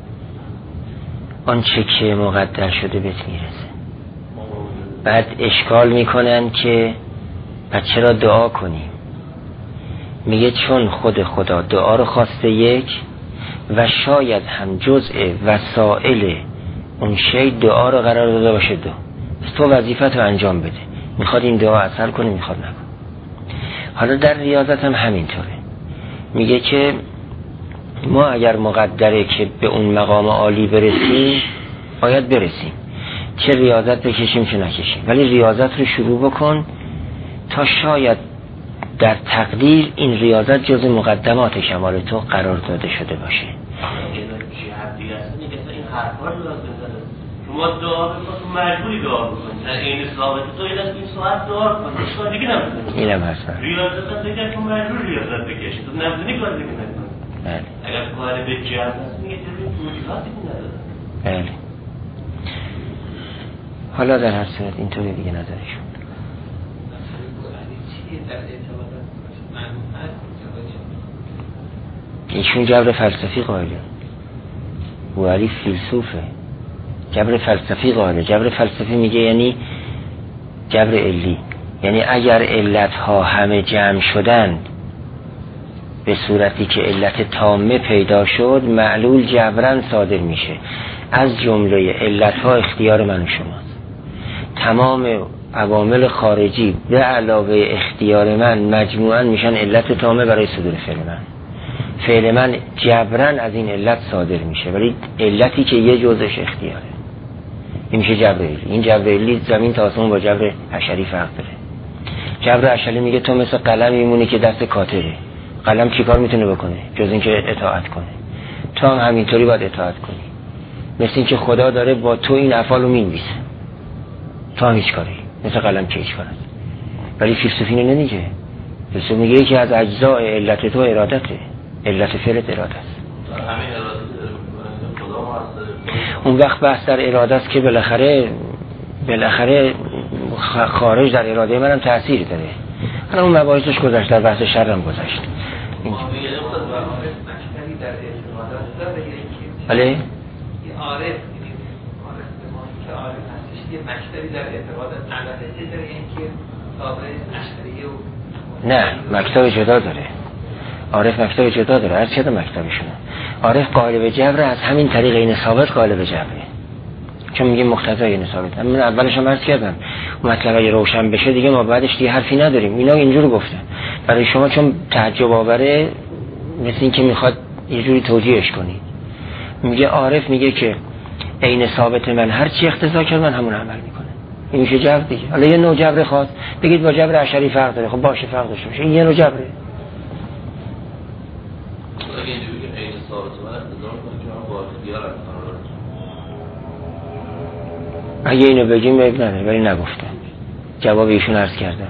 آنچه که مقدر شده بهت میرسه. بعد اشکال میکنن که پس چرا دعا کنیم؟ میگه چون خود خدا دعا رو خواسته یک و شاید هم جزء وسائل اون شی دعا رو قرار داده باشه دو. پس تو وظیفت رو انجام بده، میخواد این دعا اثر کنه میخواد نکنه. حالا در ریاضت هم همینطوره. میگه که ما اگر مقدره که به اون مقام عالی برسیم باید برسیم، چه ریاضت بکشیم چه نکشیم، ولی ریاضت رو شروع بکن تا شاید در تقدیر این ریاضت جز مقدمات کمال تو قرار داده شده باشه. این حرفا رو لازم داره. شما دعا بکنید، مجبوری دعا بکنید. در این ثابت تو این از این ساعت دعا کنید. کار دیگه نمی‌کنید. اینم هست. ریاضت دیگه تو مجبور ریاضت بکشید. تو نمی‌دونی کار دیگه نکنید. بله. اگر کار به جهت است میگه تو توضیحاتی نداره. بله. حالا در هر صورت اینطوری دیگه نظرشون. ایشون جبر فلسفی قائله. بوعلی فیلسوفه، جبر فلسفی قائله. جبر فلسفی میگه یعنی جبر علی، یعنی اگر علتها همه جمع شدند به صورتی که علت تامه پیدا شد، معلول جبران صادر میشه. از جمله علتها اختیار من و شماست. تمام عوامل خارجی به علاوه اختیار من مجموعاً میشن علت تامه برای صدور فعل من. فعل من جبران از این علت صادر میشه، ولی علتی که یه جزش اختیاره این میشه جبر علی. این جبر علی زمین تا آسمون با جبر اشعری فرق داره. جبر اشعری میگه تو مثل قلم میمونی که دست کاتره. قلم چیکار میتونه بکنه جز اینکه اطاعت کنه؟ تو هم همینطوری باید اطاعت کنی. مثل اینکه خدا داره با تو این افعال رو مینویسه، تو هم هیچ کاری، مثل قلم که هیچ کار است. ولی فیلسوفی اینو نمیگه. فیلسوف میگه یکی از اجزاء علت تو ارادته، علت فعلت اراده است. همین اراده خدا هست. اون وقت بحث در اراده است که بالاخره بالاخره خارج در اراده منم تأثیر داره. حالا اون مباحثش گذشت، در بحث شرم گذشت. بله؟ یه عارف، یعنی عارف به ما که عارف هستش یه مکتبی در اعتقادات نداره، داره اینکه تابع اشعریه و نه، مکتب جدا داره. عارف مکتب جدا داره. هر چه ده مکتبشونه. عارف قائل به جبر، از همین طریق این ثابت قائل به جبره، چون میگیم مقتضای این ثابت. من اولش هم عرض کردم مطلب اگه روشن بشه دیگه ما بعدش دیگه حرفی نداریم. اینا اینجوری گفتن برای شما چون تعجب آوره، مثل این که میخواد یه جوری توجیهش کنی. میگه عارف میگه که عین ثابت من هر چی اقتضا کرد من همون عمل میکنه. این میشه جبر دیگه. حالا یه نوع جبر خاص بگید با جبر اشعری فرق داره، خب باشه فرق داشته باشه، این یه نوع جبره. اگه اینجوری بگیم عین ثابت من اقتضا کنه که من با اختیار هستم. اگه اینو بگیم عیب نداره، ولی نگفتن. جواب ایشون عرض کردم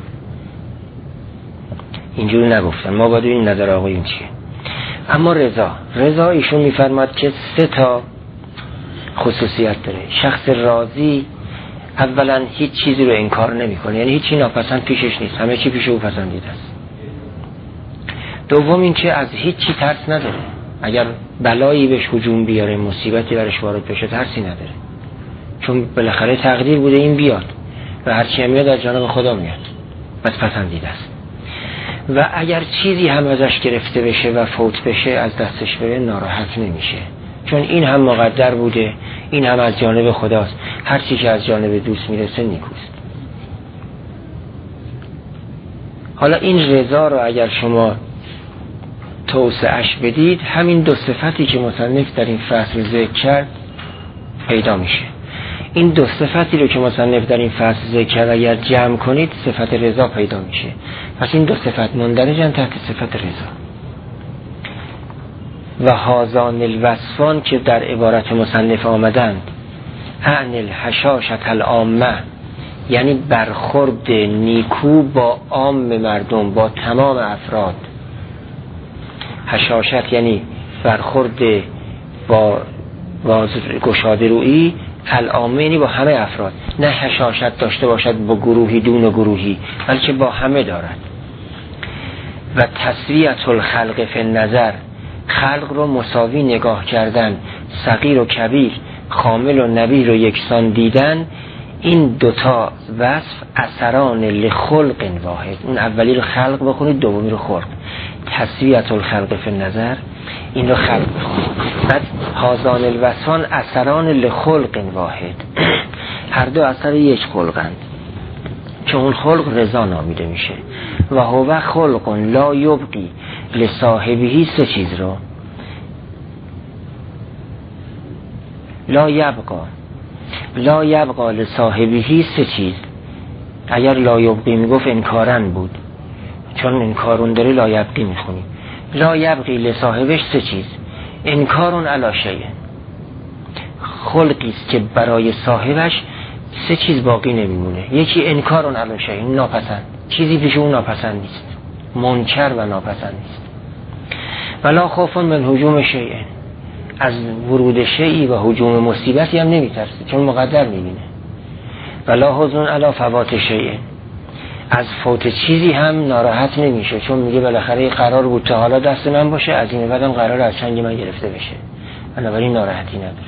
اینجوری نگفتن. ما باید این نظر آقایون چیه. اما رضا رضا ایشون میفرماد که سه تا خصوصیت داره. شخص راضی اولا هیچ چیزی رو انکار نمیکنه، یعنی هیچی ناپسند پیشش نیست، همه چی پیش او پسندیده است. دوم این که از هیچ چی ترس نداره. اگر بلایی بهش هجوم بیاره، مصیبتی برش وارد بشه، ترسی نداره، چون بالاخره تقدیر بوده این بیاد و هرچی هم میاد از جانب خدا میاد، بس پسندیده است. و اگر چیزی هم ازش گرفته بشه و فوت بشه، از دستش بره، ناراحت نمیشه، چون این هم مقدر بوده، این هم از جانب خداست. هر چی که از جانب دوست میرسه نیکوست. حالا این رضا رو اگر شما توسعه‌اش بدید، همین دو صفتی که مصنف در این فصل ذکر کرد پیدا میشه. این دو صفتی رو که مصنف در این فصل ذکر کرد اگر جمع کنید صفت رضا پیدا میشه. پس این دو صفت مندرجن تحت صفت رضا. و هازان الوصفان که در عبارت مصنف آمدند، عن الحشاشة العامه، یعنی برخورد نیکو با عام مردم، با تمام افراد. حشاشت یعنی برخورد با گشاده رویی، العامه یعنی با همه افراد. نه حشاشت داشته باشد با گروهی دون و گروهی، بلکه با همه دارد. و تسویة الخلق فی النظر، خلق رو مساوی نگاه کردن، صغیر و کبیر، کامل و نبیر و یکسان دیدن. این دوتا وصف اثران لخلق واحد. اون اولی رو خلق بخونید، دومی رو خلق. تسویة الخلق فی النظر، این رو خلق بخونید. بعد هازان الوصفان اثران لخلق واحد، هر دو اثر یک خلقند که اون خلق رضا نامیده میشه. و هو خلق لا یبقی لصاحبه، سه چیز رو لا یبقا لا یبقى لصاحبه سه چیز. اگر لا یبقی میگفت انکارن بود، چون انکارون داره لا یبقی میخونیم. لا یبقی لصاحبش سه چیز. انکارون علی شیء، خلقی است که برای صاحبش سه چیز باقی نمیمونه. یکی انکارون علی شیء، ناپسند، چیزی پیش اون ناپسند نیست، منکر و ناپسند نیست. ولا خوف من هجوم شیء، از ورود شیئی و هجوم مصیبتی هم نمیترسه چون مقدر میبینه. ولا حزن علی فوات شیء، از فوت چیزی هم ناراحت نمیشه چون میگه بالاخره قرار بود تا حالا دست من باشه، از این بعدم قرار از چنگ من گرفته بشه، بنابراین ناراحتی نداره.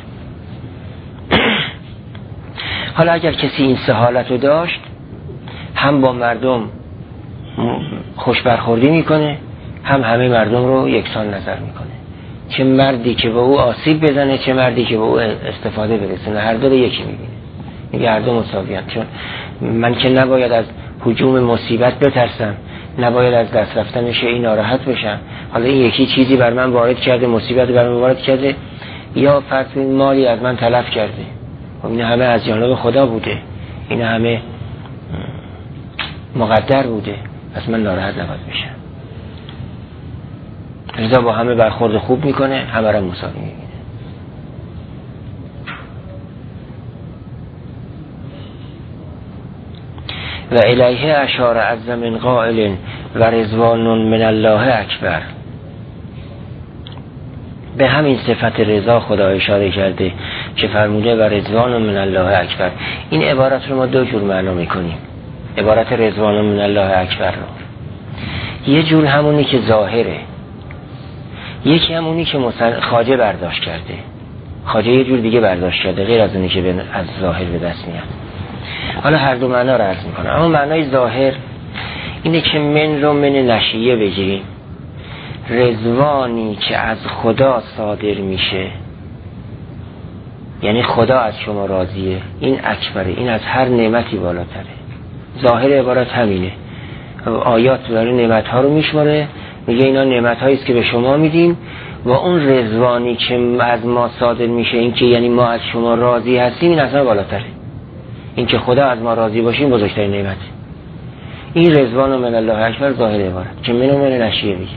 حالا اگر کسی این سه حالت رو داشت، هم با مردم خوش برخوردی میکنه، هم همه مردم رو یکسان نظر میکنه، چه مردی که به او آسیب بزنه چه مردی که به او استفاده برسونه، هر دو رو یکی میبینه، میگه هر دو مساویان. چون من که نباید از هجوم مصیبت بترسم، نباید از دست رفتن شیئی ناراحت بشم. حالا این یکی چیزی بر من وارد کرده، مصیبت بر من وارد کرده، یا فرض مالی از من تلف کرده، این همه از جانب خدا بوده، این همه مقدر بوده، پس من ناراحت نباید بشم. رضا با همه برخورد خوب میکنه، همه را مساوی میبینه. و الیه اشار عز من قائل و رضوان من الله اکبر. به همین صفت رضا خدا اشاره کرده که فرموده و رضوان من الله اکبر. این عبارت رو ما دو جور معنا میکنیم، عبارت رضوان من الله اکبر رو. یه جور همونی که ظاهره، یکی همونی که خواجه برداشت کرده. خواجه یه جور دیگه برداشت کرده غیر از اونی که از ظاهر به دست میاد. حالا هر دو معنا رو عرض میکنم، اما معنای ظاهر اینه که من رو من نشیه بگیریم، رضوانی که از خدا صادر میشه، یعنی خدا از شما راضیه، این اکبره، این از هر نعمتی بالاتره. ظاهر عبارت همینه. آیات داره نعمت ها رو میشماره، میگه اینا نعمت هایی است که به شما میدیم، و اون رضوانی که از ما صادر میشه، این که یعنی ما از شما راضی هستیم، این اصلا بالاتره. این که خدا از ما راضی باشیم بزرگترین نعمت. این رضوان من الله اکبر ظاهر عبارت که منو من نشیه میگه.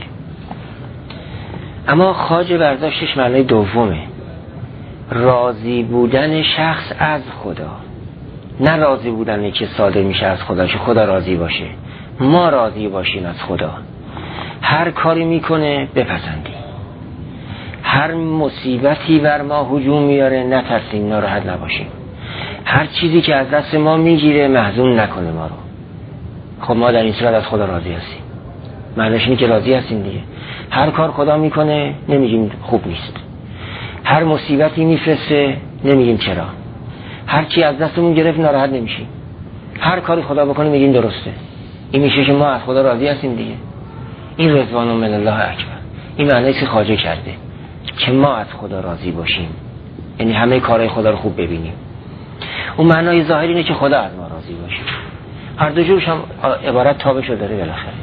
اما خواجه برداشتش معنی دومه، راضی بودن شخص از خدا، نه راضی بودنی که صادر میشه از خدا که خدا راضی باشه، ما راضی باشیم از خدا. هر کاری میکنه بپسندیم، هر مصیبتی بر ما هجوم میاره نترسیم، ناراحت نباشیم، هر چیزی که از دست ما میگیره محزون نکنه ما رو. خب ما در این صورت از خدا راضی هستیم، معنیش اینه که راضی هستیم دیگه. هر کار خدا میکنه نمیگیم خوب نیست، هر مصیبتی میفرسته نمیگیم چرا، هر چی از دستمون گرفت ناراحت نمیشیم، هر کاری خدا بکنه میگیم درسته. این میشه که ما از خدا راضی هستیم دیگه. این رضوان من الله اکبر، این معنیه که خواجه کرده که ما از خدا راضی باشیم، یعنی همه کارهای خدا رو خوب ببینیم. اون معنای ظاهری اینه که خدا از ما راضی باشه. هر دو جورش هم عبارت تابشو داره بالاخره،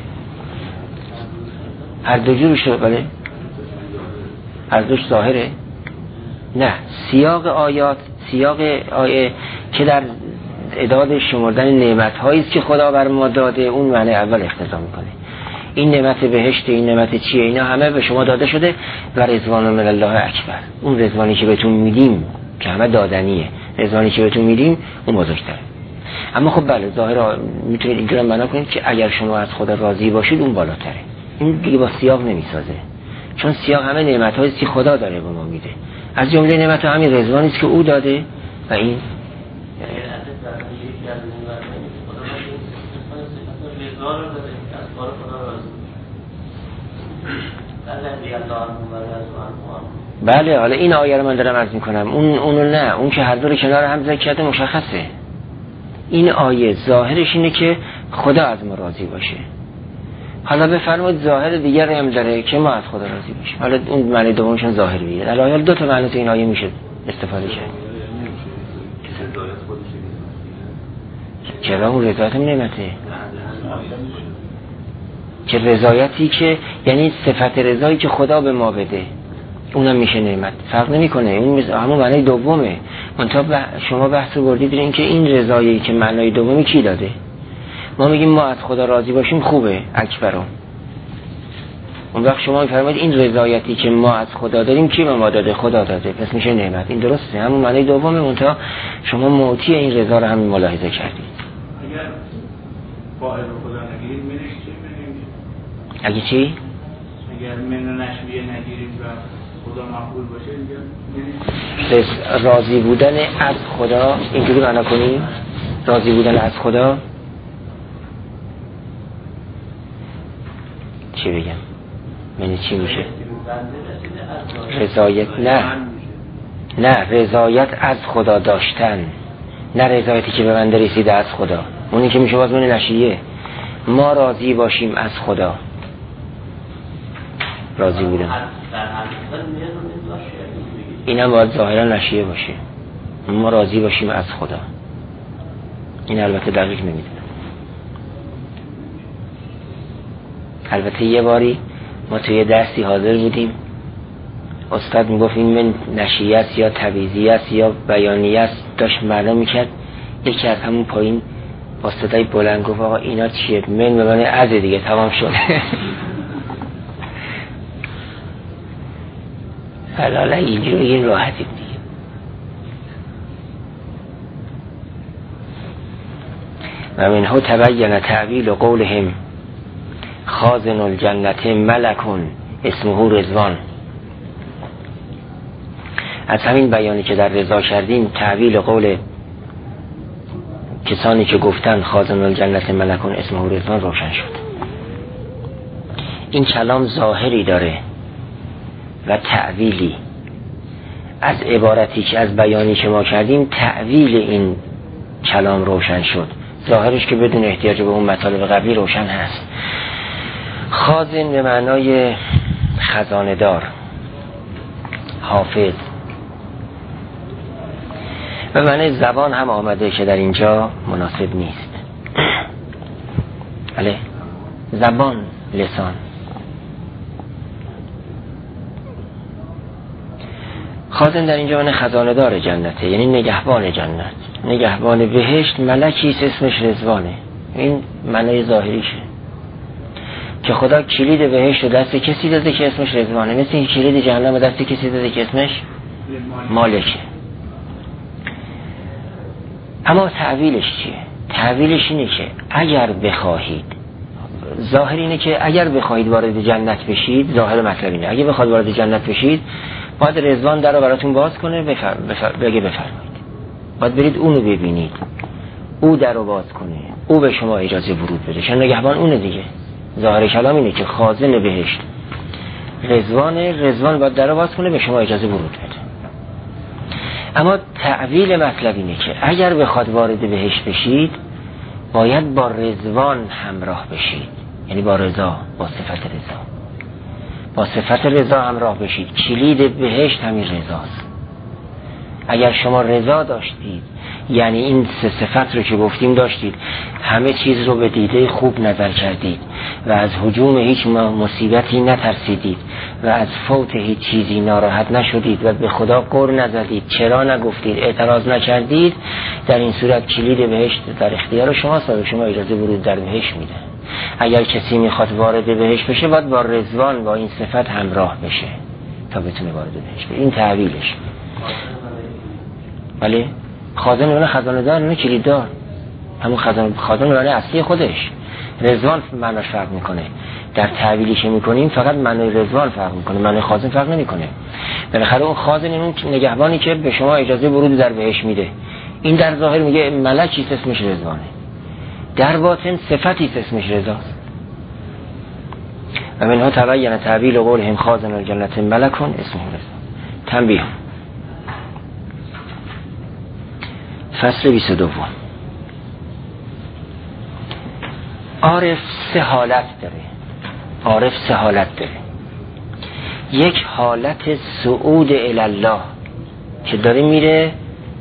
هر دو جورش رو بله، هر دوش ظاهره. نه، سیاق آیات، سیاق آیه که در اعداد شمردن نعمت هایی است که خدا بر ما داده، اون معنی اول اقتضا میکنه. این نعمت بهشت، این نعمت چیه، اینا همه به شما داده شده و رضوان من الله اکبر. اون رضوانی که بهتون میدیم که همه دادنیه، رضوانی که بهتون میدیم اون بزرگتره. اما خب بله، ظاهر میتونید اینجوری معنا کنید که اگر شما از خدا راضی باشید اون بالاتره. این دیگه با سیاق نمیسازه، چون سیاق همه نعمت هایی است که خدا داره به ما میده، از جمله نعمت ها همین رضوانی است که او داده و این بله. حالا این آیه رو من دارم عرض میکنم، اون اونو نه، اون که هر دو رو کنار هم ذکر کرده مشخصه. این آیه ظاهرش اینه که خدا از ما راضی باشه. حالا بفرمایید ظاهر دیگری هم داره که ما از خدا راضی باشیم. حالا اون معنی دومشون ظاهر میگه. الان دو تا معنی تو این آیه میشه استفاده کرد. چرا اون رضایت هم نعمته، که رضایتی که یعنی صفت رضایی که خدا به ما بده اونم میشه نعمت، فرق نمیکنه. اون همون معنی دومه. منتها شما بحث رو بردید این که این رضایی که معنای دومی کی داده؟ ما میگیم ما از خدا راضی باشیم خوبه اکبرم. اون وقت شما میفرمایید این رضایتی که ما از خدا داریم کی به ما داده؟ خدا داده، پس میشه نعمت. این درسته، همون معنی دومه، منتها شما معطی این رضا رو همین ملاحظه کردید. اگر فاعل خدا نگیریم منش چی می‌نویسیم؟ اگه چی؟ اگر من و نشویه نگیریم و خدا مقبول باشه اینجا پس راضی بودن از خدا اینجوری معنا کنیم؟ راضی بودن از خدا چی بگم؟ من چی میشه؟ رضایت نه نه رضایت از خدا داشتن، نه رضایتی که به من رسیده از خدا. اونی که میشه باز من نشیه. ما راضی باشیم از خدا، راضی بودن اینم باید ظاهرا نشیه باشه. ما راضی باشیم از خدا، این البته دقیق نمیدونم. البته یه باری ما توی درسی حاضر بودیم، استاد میگفت این من نشیه است یا تبعیضیه است یا بیانیه است، داشت معنا میکرد. یکی از همون پایین با صدای بلند گفت آقا اینا چیه؟ من به معنی از دیگه تمام شد. حالا اینجوری این راحتی دیگه. و منه تبین تعبیل قولهم خازن الجنت ملکون اسمه رضوان. از همین بیانی که در رضا کردیم تعبیل قول کسانی که گفتن خازن الجنت ملکون اسمه رضوان روشن شد. این کلام ظاهری داره و تعویلی. از عبارتی که از بیانی که ما کردیم تعویل این کلام روشن شد. ظاهرش که بدون احتیاج به اون مطالب قبلی روشن هست. خازن به معنای خزانه دار، حافظ. به معنی زبان هم آمده که در اینجا مناسب نیست. بله، زبان، لسان. خازن در اینجا معنی خزانه دار جنته، یعنی نگهبان جنت، نگهبان بهشت. ملکی است اسمش رضوانه. این معنی ظاهریشه که خدا کلید بهشت دست کسی داده که اسمش رضوانه، مثل این کلید جهنم دست کسی داده که اسمش مالکه. اما تعویلش چیه؟ تعویلش اینه که اگر بخواهید، ظاهر اینه که اگر بخواهید وارد جنت بشید، ظاهر مطلب اینه اگه بخواهید وارد جنت بشید باید رضوان در رو براتون باز کنه، بفر... بفر... بگه بفرمایید. باید برید اونو ببینید، او در رو باز کنه، او به شما اجازه ورود بده، چون نگهبان اونه دیگه. ظاهر کلام اینه که خازن بهشت رضوان، رضوان باید در رو باز کنه، به شما اجازه ورود بده. اما تعویل مطلب اینه که اگر بخواد وارد بهشت بشید باید با رضوان همراه بشید، یعنی با رضا، با صفت رضا، با صفت رضا همراه بشید. کلید بهشت همین رضاست. اگر شما رضا داشتید، یعنی این سه صفت رو که گفتیم داشتید، همه چیز رو به دیده خوب نظر کردید و از هجوم هیچ مصیبتی نترسیدید و از فوت هیچ چیزی ناراحت نشدید و به خدا غر نزدید، چرا نگفتید، اعتراض نکردید، در این صورت کلید بهشت در اختیار شماست و به شما اجازه ورود در بهشت میده. اگر کسی میخواد وارد بهشت بشه باید با رضوان، با این صفت همراه بشه تا بتونه وارد بهشت بشه. این تعویلش. بله، خازن اون خزانه دار، اون کلید دار، همون خزانه، خازن اون اصلی خودش. رضوان معناش فرق میکنه. در تعویلی که میکنیم فقط معنی رضوان فرق میکنه، معنی خازن فرق نمیکنه. بالاخره اون خازن اون نگهبانی که به شما اجازه ورود در بهشت میده. این در ظاهر میگه ملکی است اسمش رضوانه، در باطن صفتی است اسمش رضاست. و منها تبین تعبیل قولهم خازن الجنت ملکون اسمه رضوان. تنبیه. فصل بیست و دو. عارف سه حالت داره. عارف سه حالت داره. یک حالت صعود الالله که داره میره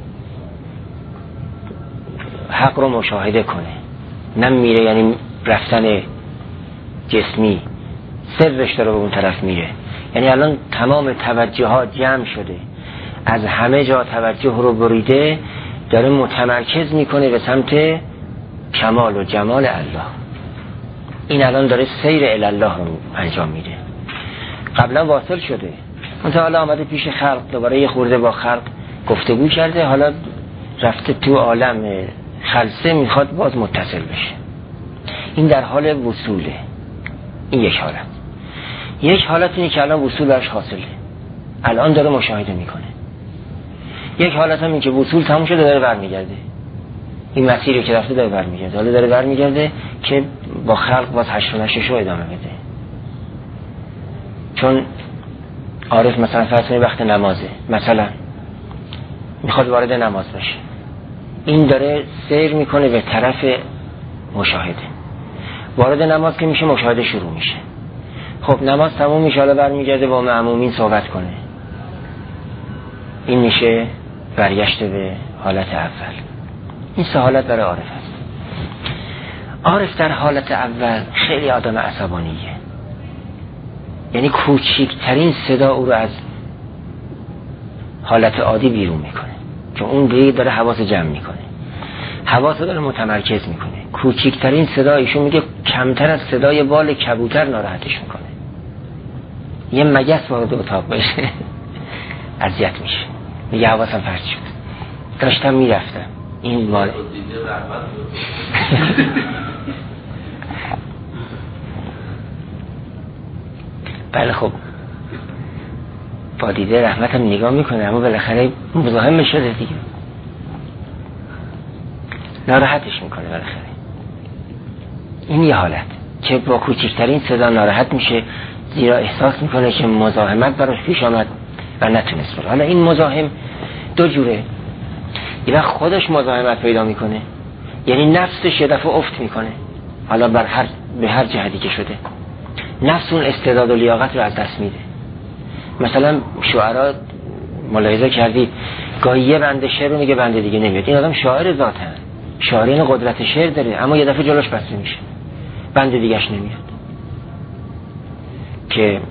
حق رو مشاهده کنه، نه میره یعنی رفتن جسمی، سرش داره به اون طرف میره. یعنی الان تمام توجه ها جمع شده، از همه جا توجه رو بریده داره متمرکز میکنه به سمت کمال و جمال الله. این الان داره سیر الی الله رو انجام میده. قبلا واصل شده، منتها حالا آمده پیش خلق، دوباره یه خورده با خلق گفتگو کرده، حالا رفته تو عالم خلسه میخواد باز متصل بشه. این در حال وصوله. این یک حالت. یک حالت اینه که الان وصولش حاصله، الان داره مشاهده میکنه. یک حالت هم این که وصول تموم شده داره برمیگرده، این مسیری که رفته داره برمیگرده، حالا داره برمیگرده که با خلق باز هشت و نشش رو ادامه بده. چون عارف مثلا فرض کنید وقت نمازه، مثلا میخواد وارد نماز بشه، این داره سیر میکنه به طرف مشاهده. وارد نماز که میشه مشاهده شروع میشه. خب نماز تموم میشه، حالا برمیگرده با مأمومین صحبت کنه. این میشه برگشت به حالت اول. این سه حالت برای عارف هست. عارف در حالت اول خیلی آدم عصبانیه، یعنی کوچکترین صدا او رو از حالت عادی بیرون میکنه، چون اون دیگه داره حواس جمع میکنه، حواس رو داره متمرکز میکنه. کوچکترین صدا ایشون میگه کمتر از صدای بال کبوتر ناراحتش میکنه. یه مگس وارد اتاق بشه اذیت میشه، میگه حواسم پرت شد، داشتم میرفتم این مال بله. خب با دیده رحمت هم نگاه میکنه، اما بالاخره مزاحم شده دیگه، ناراحتش میکنه بالاخره. این یه حالت که با کوچکترین صدا ناراحت میشه، زیرا احساس میکنه که مزاحمت براش پیش آمد و نتونست بره. حالا این مزاحم دو جوره، یه وقت خودش مزاحمت پیدا میکنه، یعنی نفسش یه دفعه افت میکنه، حالا بر هر به هر جهتی که شده نفس اون استعداد و لیاقت رو از دست میده. مثلا شعرا ملاحظه کردی گاهی یه بند شعر رو میگه بند دیگه نمیاد، این آدم شاعر ذاتن، شاعرین قدرت شعر داره، اما یه دفعه جلوش بسته میشه، بند دیگهش نمیاد. که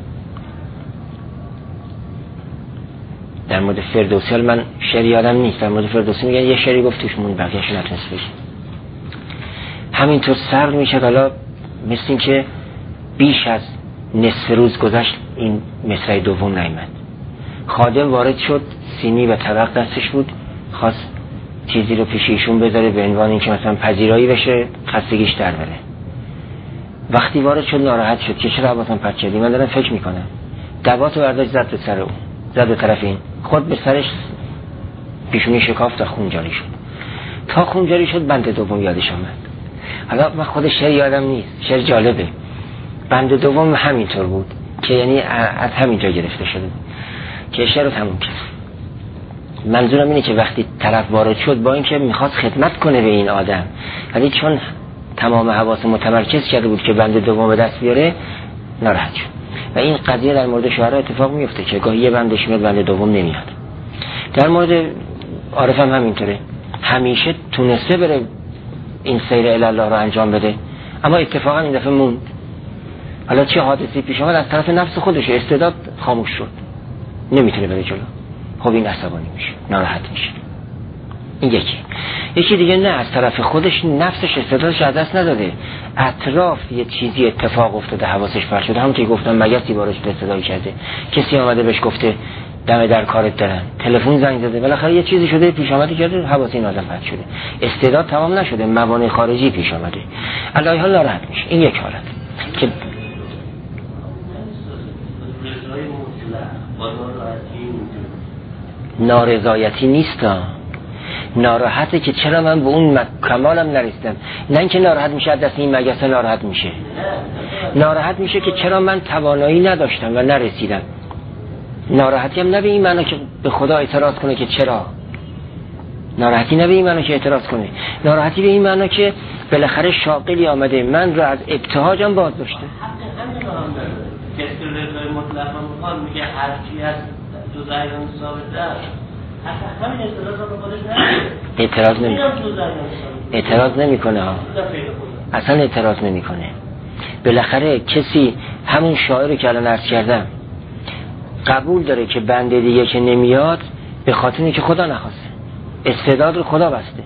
در مورد فردوسی، من شعر یادم نیست، در مورد فردوسی میگن یه شعری گفت توش مون، بقیه‌اش نتونست بگه. همینطور سرد میشه. حالا مثل این که بیش از نصف روز گذشت این مصرع دوم نیامد. خادم وارد شد، سینی و طبق دستش بود، خواست چیزی رو پیش ایشون بذاره به عنوان اینکه مثلا پذیرایی بشه، خستگیش در بره. وقتی وارد شد ناراحت شد که چرا حواسم پرت شدی، من دارم فکر میکنم. دواتو برداشت زد به سر اون، زد به طرف این، خود به سرش پیشونی شکافت و خون جاری شد. تا خون جاری شد بند دوم یادش آمد. حالا من خود شعر یادم نیست، شعر جالبه. بند دوم همینطور بود که یعنی از همینجا گرفته شده که شعر رو تموم کرد. منظورم اینه که وقتی طرف وارد شد با اینکه میخواست خدمت کنه به این آدم، ولی چون تمام حواس متمرکز کرده بود که بند دوم به دست بیاره، ناراحت شد. و این قضیه در مورد شعرا اتفاق میفته که گاهی یه بندش میاد بند دوم نمیاد. در مورد عارف هم همینطوره، همیشه تونسته بره این سیر الی الله رو انجام بده، اما اتفاقا این دفعه موند. حالا چه حادثی پیش آمد، از طرف نفس خودشه، استعداد خاموش شد، نمیتونه بره جلو. خب این عصبانی میشه، ناراحت میشه. این یکی. یکی دیگه نه، از طرف خودش نفسش استعدادش از دست نداده، اطراف یه چیزی اتفاق افتاده، حواسش پرت شده. همون که گفتم مگسی باراش به صدای کرده، کسی آمده بهش گفته دم در کارت دارن، تلفن زنگ زده، بالاخره یه چیزی شده پیش آمده کرده، حواس این آدم پرت شده، استعداد تمام نشده، موانع خارجی پیش آمده، علی حال ناراحت میشه. این یک حالت که نارضایتی نیست، ناراحته که چرا من به اون کمالم نرسیدم. نه اینکه ناراحت میشه از دست این مگس، ناراحت میشه ناراحت میشه که چرا من توانایی نداشتم و نرسیدم. ناراحتی هم نه به این معنی که به خدا اعتراض کنه که چرا، ناراحتی نه به این معنی که اعتراض کنه، ناراحتی به این معنی که بالاخره شاغلی آمده من رو از ابتهاجم باز داشته. کسی که رضای مطلق میخواد میگه هر چی از دو زیران ثابت است، اصلا همین اعتراض رو خودش نداره، اعتراض نمی اعتراض نمیکنه ها، اصلا اعتراض نمیکنه. بالاخره کسی همون شاعری که الان عرض کردم قبول داره که بنده دیگه که نمیاد به خاطر اینکه خدا نخواسته، استعداد رو خدا بسته.